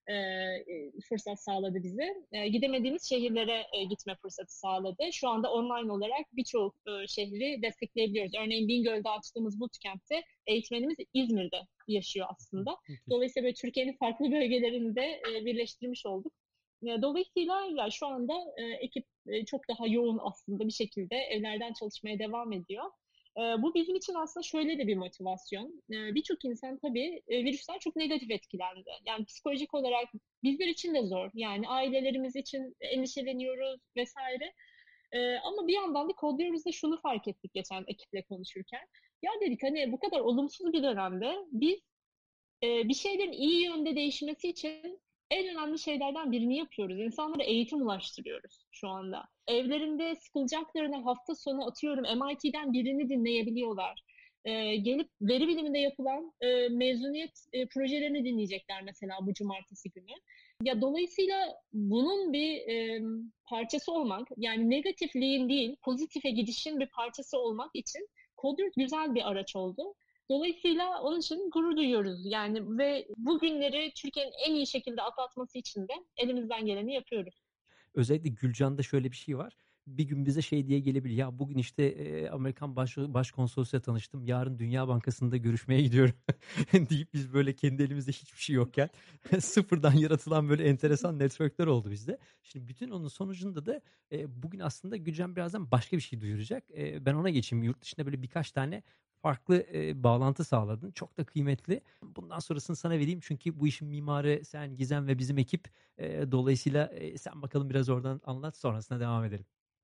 fırsat sağladı bize. Gidemediğimiz şehirlere gitme fırsatı sağladı. Şu anda online olarak birçok şehri destekleyebiliyoruz. Örneğin Bingöl'de açtığımız bootcamp'te eğitmenimiz İzmir'de yaşıyor aslında. Müthiş. Dolayısıyla böyle Türkiye'nin farklı bölgelerinde birleştirmiş olduk. Dolayısıyla ya şu anda ekip çok daha yoğun aslında bir şekilde evlerden çalışmaya devam ediyor. Bu bizim için aslında şöyle de bir motivasyon. Birçok insan tabii virüsten çok negatif etkilendi. Yani psikolojik olarak bizler için de zor. Yani ailelerimiz için endişeleniyoruz vesaire. Ama bir yandan da Kodluyoruz'da şunu fark ettik geçen ekiple konuşurken. Ya dedik hani bu kadar olumsuz bir dönemde biz bir şeylerin iyi yönde değişmesi için en önemli şeylerden birini yapıyoruz. İnsanlara eğitim ulaştırıyoruz şu anda. Evlerinde sıkılacaklarına hafta sonu atıyorum MIT'den birini dinleyebiliyorlar. Gelip veri biliminde yapılan mezuniyet projelerini dinleyecekler mesela bu cumartesi günü. Ya dolayısıyla bunun bir parçası olmak, yani negatifliğin değil, pozitife gidişin bir parçası olmak için Code güzel bir araç oldu. Dolayısıyla onun için gurur duyuyoruz. Yani ve bu günleri Türkiye'nin en iyi şekilde atlatması için de elimizden geleni yapıyoruz. Özellikle Gülcan'da şöyle bir şey var. Bir gün bize şey diye gelebilir. Ya bugün işte Amerikan başkonsolosuyla tanıştım. Yarın Dünya Bankası'nda görüşmeye gidiyorum deyip biz böyle kendi elimizde hiçbir şey yokken sıfırdan yaratılan böyle enteresan networkler oldu bizde. Şimdi bütün onun sonucunda da bugün aslında Gülcan birazdan başka bir şey duyuracak. Ben ona geçeyim. Yurt dışında böyle birkaç tane farklı bağlantı sağladın. Çok da kıymetli. Bundan sonrasını sana vereyim çünkü bu işin mimarı sen, Gizem ve bizim ekip. Dolayısıyla sen bakalım biraz oradan anlat, sonrasına devam edelim.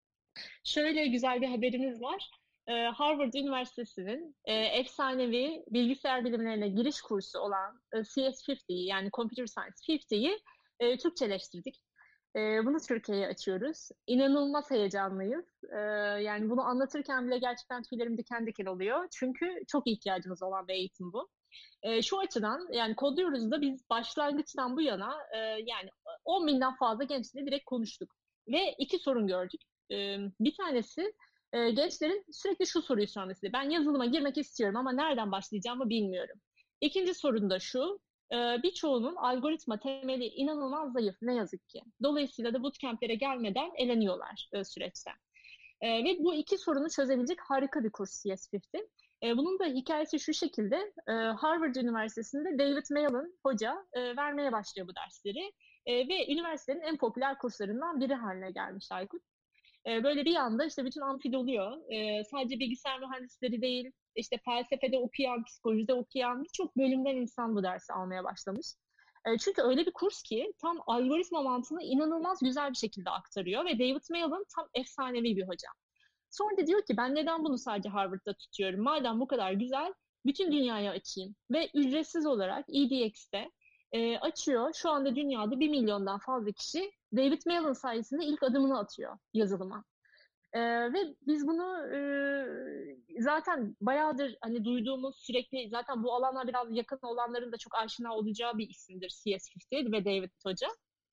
Şöyle güzel bir haberimiz var. Harvard Üniversitesi'nin efsanevi bilgisayar bilimlerine giriş kursu olan CS50'yi, yani Computer Science 50'yi Türkçeleştirdik. Bunu Türkiye'ye açıyoruz. İnanılmaz heyecanlıyız. Yani bunu anlatırken bile gerçekten tüylerim diken diken oluyor. Çünkü çok ihtiyacımız olan bir eğitim bu. Şu açıdan yani Kodluyoruz da biz başlangıçtan bu yana yani 10 binden fazla gençle direkt konuştuk. Ve iki sorun gördük. Bir tanesi gençlerin sürekli şu soruyu sorması. Ben yazılıma girmek istiyorum ama nereden başlayacağımı bilmiyorum. İkinci sorun da şu. Birçoğunun algoritma temeli inanılmaz zayıf ne yazık ki. Dolayısıyla da bootcamp'lere gelmeden eleniyorlar süreçten. Ve bu iki sorunu çözebilecek harika bir kurs CS50. Bunun da hikayesi şu şekilde. Harvard Üniversitesi'nde David Malan hoca vermeye başlıyor bu dersleri. Ve üniversitenin en popüler kurslarından biri haline gelmiş Aykut. Böyle bir anda işte bütün amfi doluyor. Sadece bilgisayar mühendisleri değil, işte felsefede okuyan, psikolojide okuyan birçok bölümden insan bu dersi almaya başlamış. Çünkü öyle bir kurs ki tam algoritma mantığını inanılmaz güzel bir şekilde aktarıyor ve David Malan tam efsanevi bir hoca. Sonra da diyor ki ben neden bunu sadece Harvard'da tutuyorum? Madem bu kadar güzel, bütün dünyaya açayım. Ve ücretsiz olarak EDX'te açıyor. Şu anda dünyada 1 milyondan fazla kişi David Malan sayesinde ilk adımını atıyor yazılıma. Ve biz bunu zaten bayağıdır hani duyduğumuz sürekli zaten bu alanlar biraz yakın olanların da çok aşina olacağı bir isimdir CS50 ve David Hoca.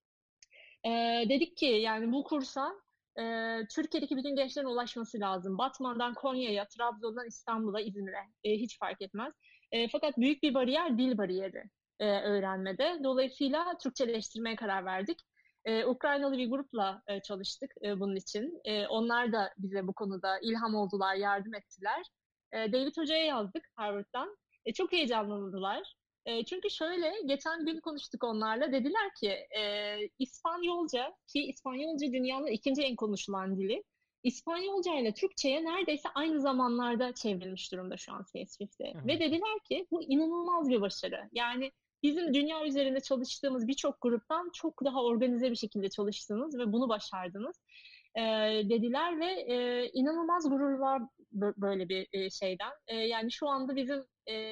Dedik ki yani bu kursa Türkiye'deki bütün gençlerin ulaşması lazım. Batman'dan Konya'ya, Trabzon'dan İstanbul'a, İzmir'e hiç fark etmez. Fakat büyük bir bariyer dil bariyeri öğrenmede. Dolayısıyla Türkçeleştirmeye karar verdik. Ukraynalı bir grupla çalıştık bunun için. Onlar da bize bu konuda ilham oldular, yardım ettiler. David Hoca'ya yazdık Harvard'dan. Çok heyecanlandılar. Çünkü şöyle, geçen gün konuştuk onlarla. Dediler ki İspanyolca, ki İspanyolca dünyanın ikinci en konuşulan dili. İspanyolca ile Türkçe'ye neredeyse aynı zamanlarda çevrilmiş durumda şu an CS50'de. Ve dediler ki bu inanılmaz bir başarı. Yani bizim dünya üzerinde çalıştığımız birçok gruptan çok daha organize bir şekilde çalıştınız ve bunu başardınız. Dediler ve inanılmaz gurur var böyle bir şeyden. Yani şu anda bizim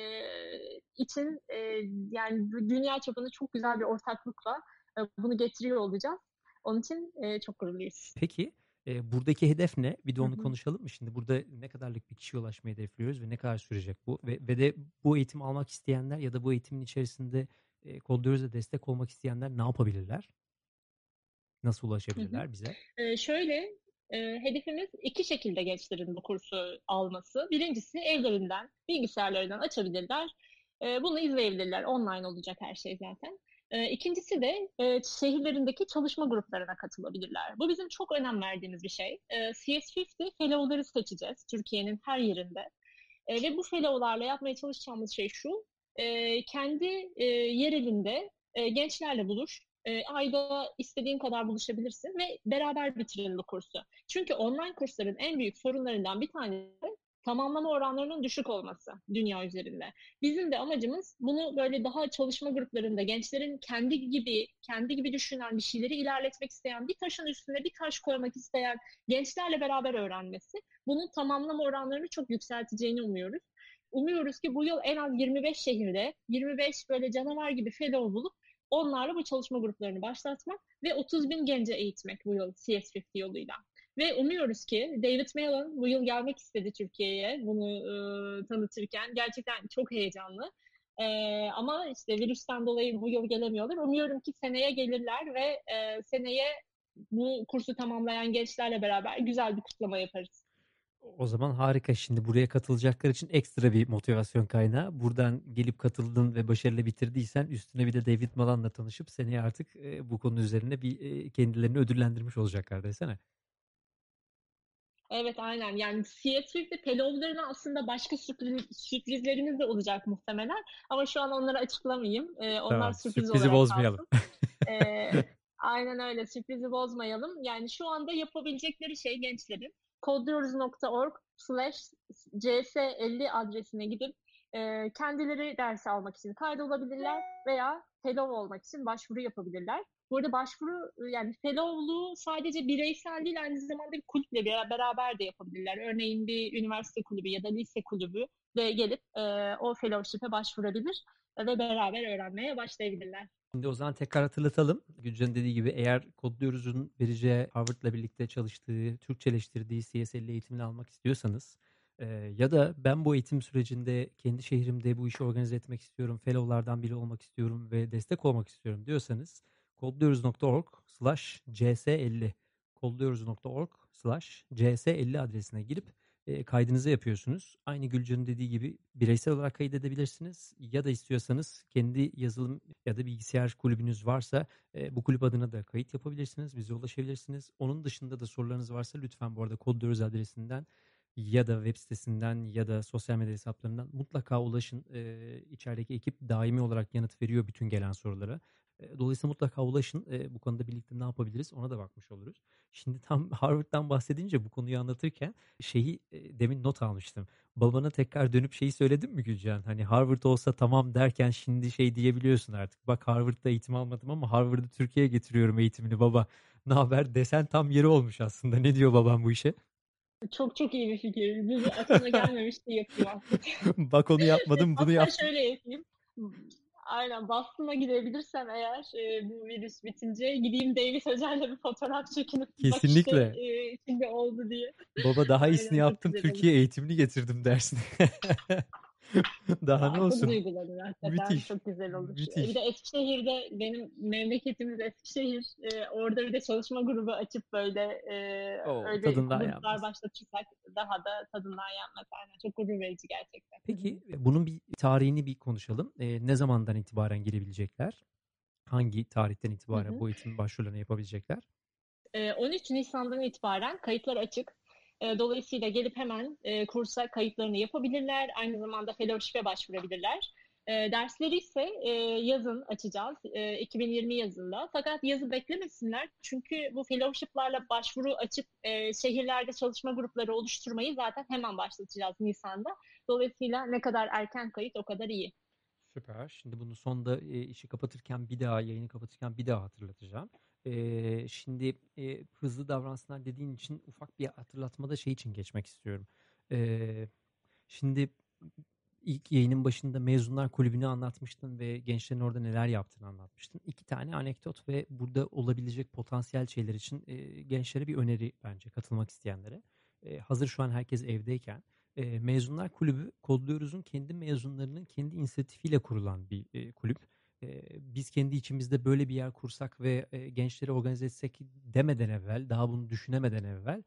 için yani dünya çapında çok güzel bir ortaklıkla bunu getiriyor olacağız. Onun için çok gururluyuz. Peki buradaki hedef ne? Bir de Hı onu hı. konuşalım mı? Şimdi burada ne kadarlık bir kişiye ulaşmayı hedefliyoruz ve ne kadar sürecek bu? Ve de bu eğitimi almak isteyenler ya da bu eğitimin içerisinde Kodluyoruz'a destek olmak isteyenler ne yapabilirler? Nasıl Hı hı. ulaşabilirler bize? Şöyle, hedefimiz iki şekilde gençlerin bu kursu alması. Birincisi evlerinden, bilgisayarlarından açabilirler. Bunu izleyebilirler. Online olacak her şey zaten. İkincisi de şehirlerindeki çalışma gruplarına katılabilirler. Bu bizim çok önem verdiğimiz bir şey. CS50 fellow'ları seçeceğiz Türkiye'nin her yerinde. Ve bu fellow'larla yapmaya çalışacağımız şey şu. Kendi yerelinde gençlerle buluş. Ayda istediğin kadar buluşabilirsin ve beraber bitirin bu kursu. Çünkü online kursların en büyük sorunlarından bir tanesi tamamlama oranlarının düşük olması dünya üzerinde. Bizim de amacımız bunu böyle daha çalışma gruplarında gençlerin kendi gibi düşünen bir şeyleri ilerletmek isteyen, bir taşın üstüne bir taş koymak isteyen gençlerle beraber öğrenmesi. Bunun tamamlama oranlarını çok yükselteceğini umuyoruz. Umuyoruz ki bu yıl en az 25 şehirde 25 böyle canavar gibi fellow bulup onlarla bu çalışma gruplarını başlatmak ve 30 bin gence eğitmek bu yıl CS50 yoluyla. Ve umuyoruz ki David Malan bu yıl gelmek istedi Türkiye'ye bunu tanıtırken. Gerçekten çok heyecanlı. Ama işte virüsten dolayı bu yıl gelemiyorlar. Umuyorum ki seneye gelirler ve seneye bu kursu tamamlayan gençlerle beraber güzel bir kutlama yaparız. O zaman harika. Şimdi buraya katılacaklar için ekstra bir motivasyon kaynağı. Buradan gelip katıldın ve başarıyla bitirdiysen üstüne bir de David Malan'la tanışıp seneye artık bu konu üzerine bir kendilerini ödüllendirmiş olacaklar desene. Evet, aynen. Yani CSFIP ve Pellow'larına aslında başka sürprizlerimiz de olacak muhtemelen. Ama şu an onları açıklamayayım. Onlar Tamam, sürpriz sürprizi olarak bozmayalım. kalsın. E, aynen öyle. Sürprizi bozmayalım. Yani şu anda yapabilecekleri şey gençlerin kodluyoruz.org/cs50 adresine gidip kendileri ders almak için kaydolabilirler veya fellow olmak için başvuru yapabilirler. Bu arada başvuru yani fellowluğu sadece bireysel değil aynı zamanda bir kulüple beraber de yapabilirler. Örneğin bir üniversite kulübü ya da lise kulübü de gelip o fellowship'e başvurabilir ve beraber öğrenmeye başlayabilirler. Şimdi o zaman tekrar hatırlatalım. Gülcan'ın dediği gibi eğer Kodluyoruz'un vereceği Harvard'la birlikte çalıştığı, Türkçeleştirdiği CSL eğitimini almak istiyorsanız ya da ben bu eğitim sürecinde kendi şehrimde bu işi organize etmek istiyorum, fellow'lardan biri olmak istiyorum ve destek olmak istiyorum diyorsanız kodluyoruz.org/cs50 kodluyoruz.org/cs50 adresine girip kaydınızı yapıyorsunuz. Aynı Gülcan'ın dediği gibi bireysel olarak kaydedebilirsiniz ya da istiyorsanız kendi yazılım ya da bilgisayar kulübünüz varsa bu kulüp adına da kayıt yapabilirsiniz. Bize ulaşabilirsiniz. Onun dışında da sorularınız varsa lütfen bu arada Kodluyoruz adresinden ya da web sitesinden ya da sosyal medya hesaplarından mutlaka ulaşın. İçerideki ekip daimi olarak yanıt veriyor bütün gelen sorulara. Dolayısıyla mutlaka ulaşın. Bu konuda birlikte ne yapabiliriz ona da bakmış oluruz. Şimdi tam Harvard'dan bahsedince bu konuyu anlatırken şeyi demin not almıştım. Babana tekrar dönüp şeyi söyledin mi Gülcan? Hani Harvard olsa tamam derken şimdi şey diyebiliyorsun artık. Bak Harvard'da eğitim almadım ama Harvard'ı Türkiye'ye getiriyorum eğitimini baba. Ne haber desen tam yeri olmuş aslında. Ne diyor babam bu işe? Çok çok iyi bir fikir. Bu aklıma gelmemişti, yapayım hakikaten. Bak onu yapmadım bunu Hatta yaptım. şöyle yapayım. Aynen, Boston'a gidebilirsem eğer bu virüs bitince gideyim David Hoca'yla bir fotoğraf çekinip bak işte Kesinlikle. şimdi oldu diye. Baba daha iyisini Aynen, çok yaptım güzel olur. Türkiye eğitimini getirdim dersin. Daha ne Çok olsun? duygulanır hakikaten. Müthiş. Çok güzel olur. Bir de Müthiş. Eskişehir'de, benim memleketimiz Eskişehir. Orada bir de çalışma grubu açıp böyle O öyle tadından gruplar yanmaz. başlatırsak daha da tadından yenmez. Aynen. Çok gurur verici gerçekten. Hı hı. Peki bunun bir tarihini bir konuşalım. Ne zamandan itibaren girebilecekler? Hangi tarihten Hı itibaren hı. bu eğitim başvurularını yapabilecekler? 13 Nisan'dan itibaren kayıtlar açık. Dolayısıyla gelip hemen kursa kayıtlarını yapabilirler. Aynı zamanda fellowship'e başvurabilirler. Dersleri ise yazın açacağız. 2020 yazında. Fakat yazı beklemesinler. Çünkü bu fellowship'larla başvuru açıp şehirlerde çalışma grupları oluşturmayı zaten hemen başlatacağız Nisan'da. Dolayısıyla ne kadar erken kayıt o kadar iyi. Süper. Şimdi bunu sonda işi kapatırken bir daha yayını kapatırken bir daha hatırlatacağım. Şimdi hızlı davransınlar dediğin için ufak bir hatırlatmada şey için geçmek istiyorum. Ee, Şimdi ilk yayının başında Mezunlar Kulübü'nü anlatmıştın ve gençlerin orada neler yaptığını anlatmıştın. İki tane anekdot ve burada olabilecek potansiyel şeyler için gençlere bir öneri bence katılmak isteyenlere. Hazır şu an herkes evdeyken Mezunlar Kulübü Kodluyoruz'un kendi mezunlarının kendi inisiyatifiyle kurulan bir kulüp. Biz kendi içimizde böyle bir yer kursak ve gençleri organize etsek demeden evvel, daha bunu düşünemeden evvel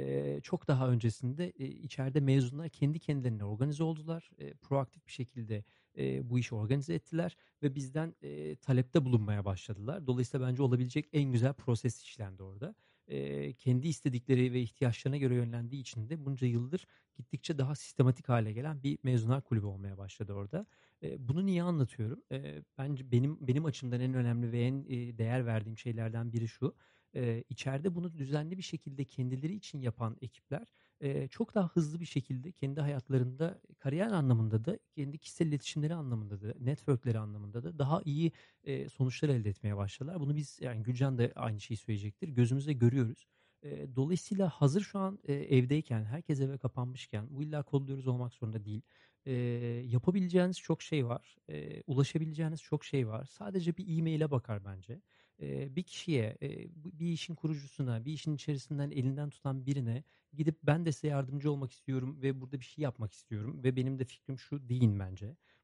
çok daha öncesinde içeride mezunlar kendi kendilerine organize oldular. Proaktif bir şekilde bu işi organize ettiler ve bizden talepte bulunmaya başladılar. Dolayısıyla bence olabilecek en güzel proses işlendi orada. Kendi istedikleri ve ihtiyaçlarına göre yönlendiği için de bunca yıldır gittikçe daha sistematik hale gelen bir mezunlar kulübü olmaya başladı orada. Bunu niye anlatıyorum? Bence benim açımdan en önemli ve en değer verdiğim şeylerden biri şu. İçeride bunu düzenli bir şekilde kendileri için yapan ekipler çok daha hızlı bir şekilde kendi hayatlarında kariyer anlamında da kendi kişisel iletişimleri anlamında da networkleri anlamında da daha iyi sonuçlar elde etmeye başladılar. Bunu biz yani Gülcan da aynı şeyi söyleyecektir. Gözümüzle görüyoruz. Dolayısıyla hazır şu an evdeyken, herkes eve kapanmışken, bu illa kodluyoruz olmak zorunda değil. Eee, Yapabileceğiniz çok şey var. Ulaşabileceğiniz çok şey var. Sadece bir e-maile bakar bence. Bir kişiye, bir işin kurucusuna, bir işin içerisinden elinden tutan birine gidip ben de size yardımcı olmak istiyorum ve burada bir şey yapmak istiyorum ve benim de fikrim şu deyin bence.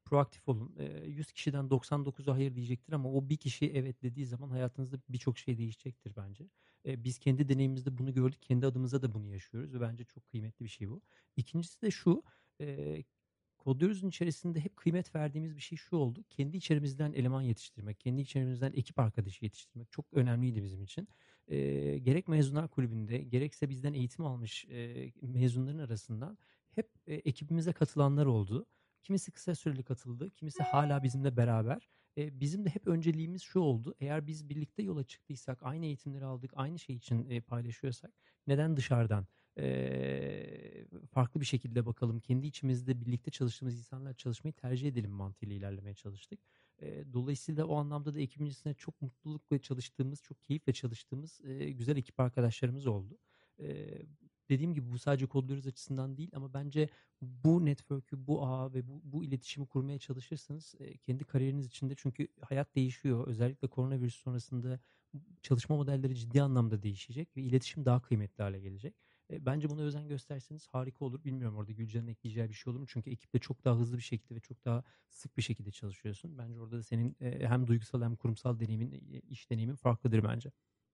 proaktif olun. 100 kişiden 99'u hayır diyecektir ama o bir kişi evet dediği zaman hayatınızda birçok şey değişecektir bence. Biz kendi deneyimimizde bunu gördük. Kendi adımıza da bunu yaşıyoruz ve bence çok kıymetli bir şey bu. İkincisi de şu, eee Kodluyoruz'un içerisinde hep kıymet verdiğimiz bir şey şu oldu. Kendi içerimizden eleman yetiştirmek, kendi içerimizden ekip arkadaşı yetiştirmek çok önemliydi bizim için. Gerek Mezunlar Kulübü'nde gerekse bizden eğitim almış mezunların arasından hep ekibimize katılanlar oldu. Kimisi kısa süreli katıldı, kimisi hala bizimle beraber. Bizim de hep önceliğimiz şu oldu. Eğer biz birlikte yola çıktıysak, aynı eğitimleri aldık, aynı şey için paylaşıyorsak neden dışarıdan farklı bir şekilde bakalım. Kendi içimizde birlikte çalıştığımız insanlarla çalışmayı tercih edelim mantığıyla ilerlemeye çalıştık. Dolayısıyla o anlamda da ekibin içerisinde çok mutlulukla çalıştığımız, çok keyifle çalıştığımız güzel ekip arkadaşlarımız oldu. Eee, Dediğim gibi bu sadece kodluyoruz açısından değil ama bence bu network'ü, bu ağı ve bu iletişimi kurmaya çalışırsanız kendi kariyeriniz içinde çünkü hayat değişiyor. Özellikle koronavirüs sonrasında çalışma modelleri ciddi anlamda değişecek ve iletişim daha kıymetli hale gelecek. Bence buna özen gösterseniz harika olur. Bilmiyorum orada Gülcan'ın ekleyeceği bir şey olur mu? Çünkü ekiple çok daha hızlı bir şekilde ve çok daha sık bir şekilde çalışıyorsun. Bence orada da senin hem duygusal hem kurumsal deneyimin, iş deneyimin farklıdır bence.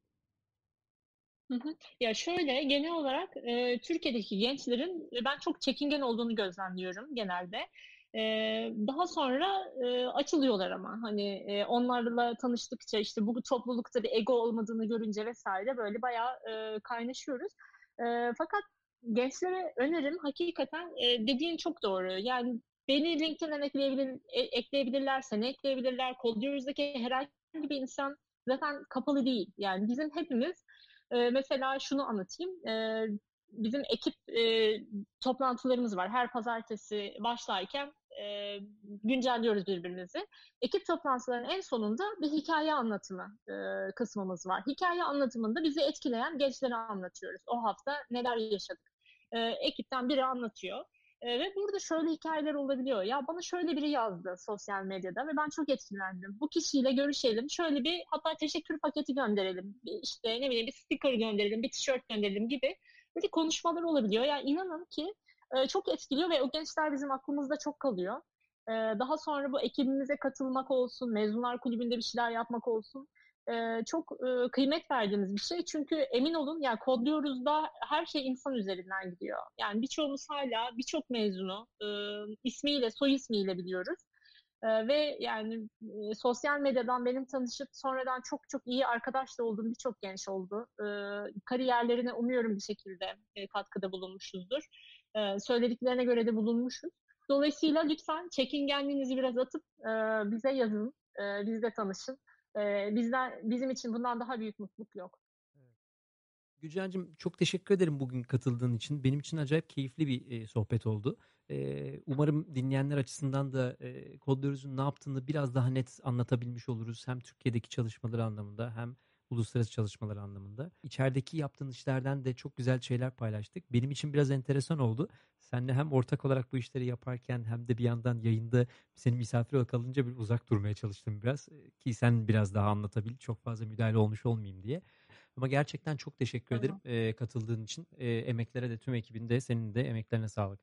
Hı hı. Ya şöyle genel olarak Türkiye'deki gençlerin ben çok çekingen olduğunu gözlemliyorum genelde. E, Daha sonra açılıyorlar ama hani onlarla tanıştıkça işte bu toplulukta bir ego olmadığını görünce vesaire böyle bayağı kaynaşıyoruz. Fakat gençlere önerim hakikaten dediğin çok doğru. Yani beni LinkedIn'den ekleyebilirler, seni ekleyebilirler. Kodluyoruz'daki herhangi bir insan zaten kapalı değil. Yani bizim hepimiz mesela şunu anlatayım. Bizim ekip toplantılarımız var. Her pazartesi başlarken güncelliyoruz birbirimizi. Ekip toplantılarının en sonunda bir hikaye anlatımı kısmımız var. Hikaye anlatımında bizi etkileyen gençleri anlatıyoruz. O hafta neler yaşadık. Ekipten biri anlatıyor. Ve burada şöyle hikayeler olabiliyor. Ya bana şöyle biri yazdı sosyal medyada ve ben çok etkilendim. Bu kişiyle görüşelim. Şöyle bir hatta teşekkür paketi gönderelim. İşte ne bileyim bir sticker gönderelim, bir tişört gönderelim gibi böyle konuşmalar olabiliyor. Yani inanın ki çok etkiliyor ve o gençler bizim aklımızda çok kalıyor. Daha sonra bu ekibimize katılmak olsun, mezunlar kulübünde bir şeyler yapmak olsun çok kıymet verdiğimiz bir şey. Çünkü emin olun yani kodluyoruz da her şey insan üzerinden gidiyor. Yani birçoğumuz hala birçok mezunu ismiyle, soy ismiyle biliyoruz. Ve yani sosyal medyadan benim tanışıp sonradan çok çok iyi arkadaş da olduğum birçok genç oldu. Kariyerlerine umuyorum bir şekilde katkıda bulunmuşuzdur. Söylediklerine göre de bulunmuşuz. Dolayısıyla lütfen çekingenliğinizi biraz atıp bize yazın, bizle tanışın. Bizim için bundan daha büyük mutluluk yok. Evet. Gülcan'cığım çok teşekkür ederim bugün katıldığın için. Benim için acayip keyifli bir sohbet oldu. Umarım dinleyenler açısından da Kodluyoruz'un ne yaptığını biraz daha net anlatabilmiş oluruz. Hem Türkiye'deki çalışmaları anlamında hem uluslararası çalışmaları anlamında. İçerideki yaptığın işlerden de çok güzel şeyler paylaştık. Benim için biraz enteresan oldu. Seninle hem ortak olarak bu işleri yaparken hem de bir yandan yayında senin misafir olarak kalınca bir uzak durmaya çalıştım biraz. Ki sen biraz daha anlatabil, çok fazla müdahale olmuş olmayayım diye. Ama gerçekten çok teşekkür ederim Tamam. katıldığın için. Emeklere de tüm ekibin de senin de emeklerine sağlık.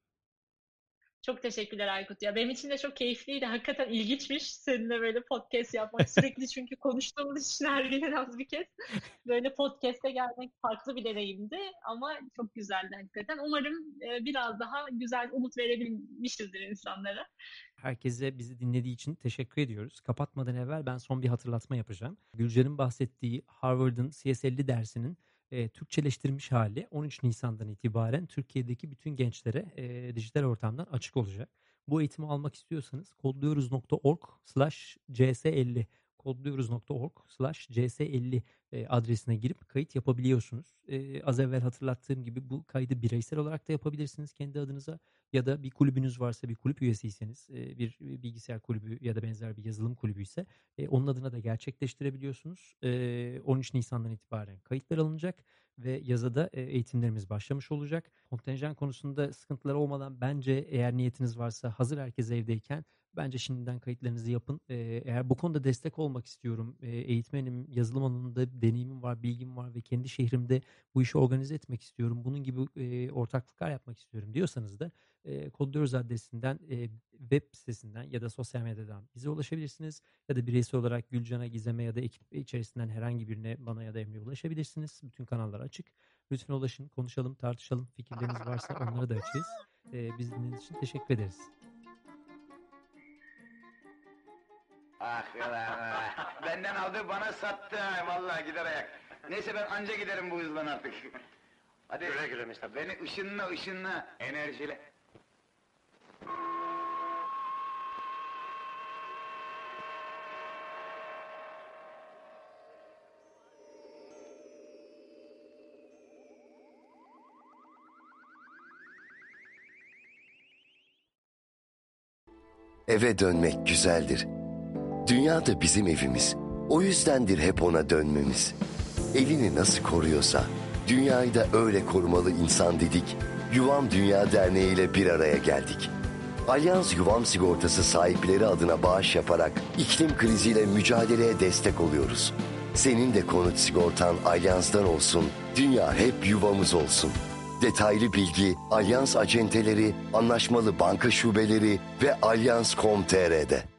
Çok teşekkürler Aykut. Ya benim için de çok keyifliydi. Hakikaten ilginçmiş seninle böyle podcast yapmak. Sürekli çünkü konuştuğumuz için her gün en az bir kez böyle podcast'e gelmek farklı bir deneyimdi. Ama çok güzeldi hakikaten. Umarım biraz daha güzel umut verebilmişizdir insanlara. Herkese bizi dinlediği için teşekkür ediyoruz. Kapatmadan evvel ben son bir hatırlatma yapacağım. Gülcan'ın bahsettiği Harvard'ın CS50 dersinin Türkçeleştirilmiş hali 13 Nisan'dan itibaren Türkiye'deki bütün gençlere dijital ortamdan açık olacak. Bu eğitimi almak istiyorsanız kodluyoruz.org/cs50 kodluyoruz.org/cs50 adresine girip kayıt yapabiliyorsunuz. Az evvel hatırlattığım gibi bu kaydı bireysel olarak da yapabilirsiniz kendi adınıza ya da bir kulübünüz varsa bir kulüp üyesiyseniz bir bilgisayar kulübü ya da benzer bir yazılım kulübü ise onun adına da gerçekleştirebiliyorsunuz. 13 Nisan'dan itibaren kayıtlar alınacak ve yazada eğitimlerimiz başlamış olacak. Kontenjan konusunda sıkıntılar olmadan bence eğer niyetiniz varsa hazır herkes evdeyken bence şimdiden kayıtlarınızı yapın. Eğer bu konuda destek olmak istiyorum, eğitmenim, yazılım alanında deneyimim var, bilgim var ve kendi şehrimde bu işi organize etmek istiyorum. Bunun gibi ortaklıklar yapmak istiyorum diyorsanız da Kodluyoruz adresinden web sitesinden ya da sosyal medyadan bize ulaşabilirsiniz. Ya da bireysel olarak Gülcan'a, Gizem'e ya da ekip içerisinden herhangi birine, bana ya da Emre'ye ulaşabilirsiniz. Bütün kanallar açık. Lütfen ulaşın, konuşalım, tartışalım. Fikirleriniz varsa onları da açığız. Biz dinlediğiniz için teşekkür ederiz. Ah ulan, benden aldı bana sattı vallahi gider ayak. Neyse ben anca giderim bu hızla artık. Hadi güle güle Mr. Beni ışınla enerjiyle. Eve dönmek güzeldir. Dünya da bizim evimiz. O yüzdendir hep ona dönmemiz. Evini nasıl koruyorsa, dünyayı da öyle korumalı insan dedik. Yuvam Dünya Derneği ile bir araya geldik. Alyans Yuvam Sigortası sahipleri adına bağış yaparak iklim kriziyle mücadeleye destek oluyoruz. Senin de konut sigortan Alyans'tan olsun, dünya hep yuvamız olsun. Detaylı bilgi Alyans acenteleri, anlaşmalı banka şubeleri ve Alyans.com.tr'de.